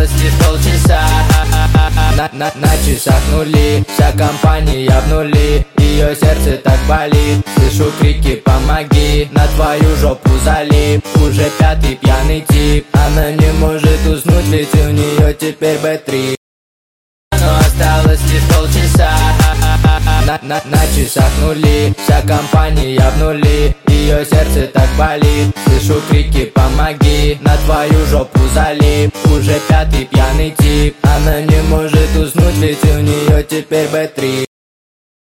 осталось лишь полчаса. На часах нули, вся компания в нули. Ее сердце так болит, слышу крики «помоги», на твою жопу залип. Уже пятый пьяный тип, она не может уснуть, ведь у нее теперь Б3. Но осталось лишь полчаса. На часах нули, вся компания в нули. Ее сердце так болит, слышу крики «помоги», на твою жопу залип. Уже пятый пьяный тип, она не может уснуть, ведь у нее теперь Б3.